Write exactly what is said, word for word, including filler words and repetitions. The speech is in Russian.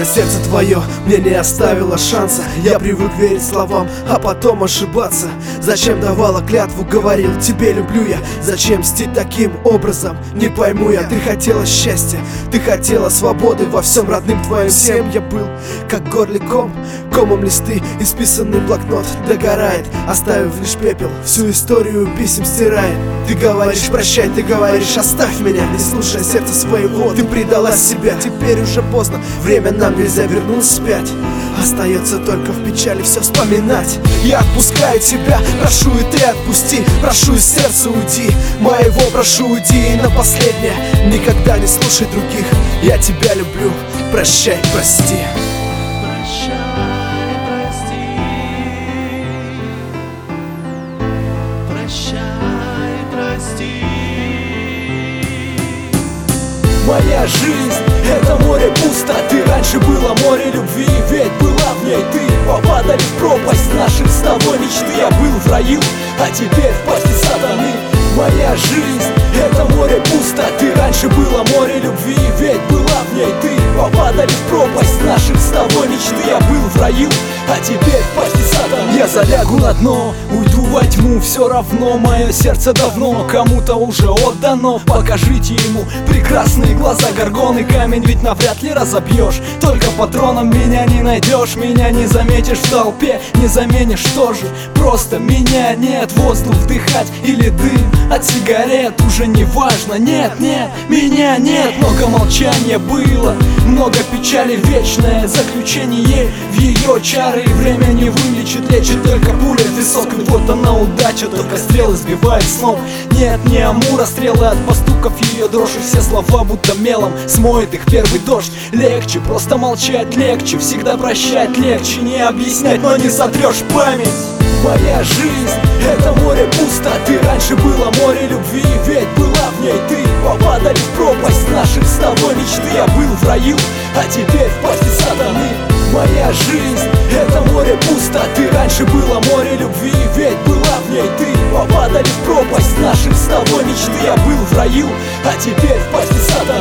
сердце твое мне не оставило шанса. Я привык верить словам, а потом ошибаться. Зачем давала клятву, говорил, тебе люблю я. Зачем мстить таким образом, не пойму я. Ты хотела счастья, ты хотела свободы. Во всем родным твоим всем я был как горликом, комом листы, исписанный блокнот догорает, оставив лишь пепел, всю историю писем стирает. Ты говоришь прощай, ты говоришь оставь меня, не слушая сердца своего. Ты предала себя, теперь уже поздно, время нам нельзя вернуть вспять. Остается только в печали все вспоминать. Я отпускаю тебя, прошу и ты отпусти. Прошу из сердца уйди, моего прошу уйди. И на последнее, никогда не слушай других. Я тебя люблю, прощай, прости. Прощай, прости. Прощай, прости. Моя жизнь — это море пусто. Ты раньше была море любви, ведь была в ней ты. Попадали в пропасть наших с тобой мечты. Я был в раю, а теперь в пасти сатаны. Моя жизнь — это море пусто. Ты раньше была море любви, ведь была в ней ты. Попадали в пропасть наших с тобой мечты. Я был в раю, а теперь в пасти сатаны. Я залягу на дно, уйду во тьму. Все равно мое сердце давно кому-то уже отдано. Покажите ему прекрасные глаза горгоны. Камень ведь навряд ли разобьешь, только патроном меня не найдешь. Меня не заметишь в толпе, не заменишь тоже. Просто меня нет, воздух вдыхать или дым от сигарет уже не важно. Нет, нет, меня нет. Много молчания было, много печали, вечное заключение в ее чары. И время не вылечит, лечит только пуля в висок. И вот она удача, только стрелы сбивает с ног. Нет, не Амура, стрелы от постуков ее дрожь. И все слова будто мелом смоет их первый дождь. Легче просто молчать, легче всегда прощать. Легче не объяснять, но не сотрешь память. Моя жизнь — это море пусто. Ты раньше была море любви, ведь была в ней ты. Попадали в пропасть наших с тобой мечты. Я был в раю, а теперь в пасти сатаны. Моя жизнь — это море пусто. Ты раньше была море любви, ведь была в ней ты. Попадали в пропасть наших с тобой мечты. Я был в раю, а теперь в пасти сатаны.